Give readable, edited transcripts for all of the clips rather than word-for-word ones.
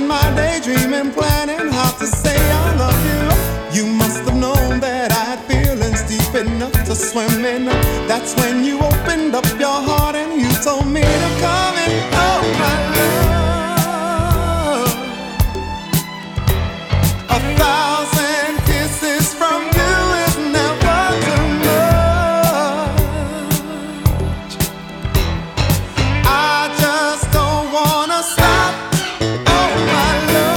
spend my day dreaming, planning how to say I love you. You must have known that I had feelings deep enough to swim in. That's when you opened up your heart and you told me to come in. Oh my love, 1,000 kisses from you is never too much. I just don't wanna stop. Oh my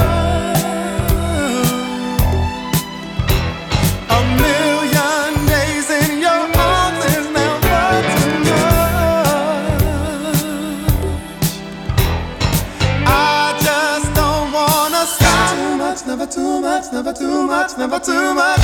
love, a million days in your arms is never too much. I just don't wanna stop. Too much, never too much, never too much, never too much.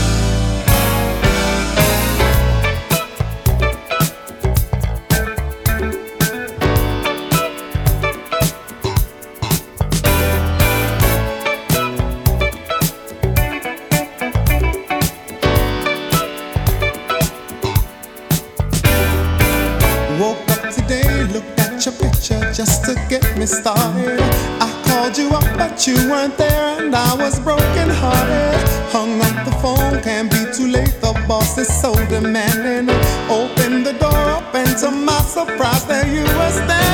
Woke up today, looked at your picture just to get me started. I called you up, but you weren't there, and I was broken hearted. Hung up the phone, can't be too late, the boss is so demanding. Opened the door up, and to my surprise, there you were standing.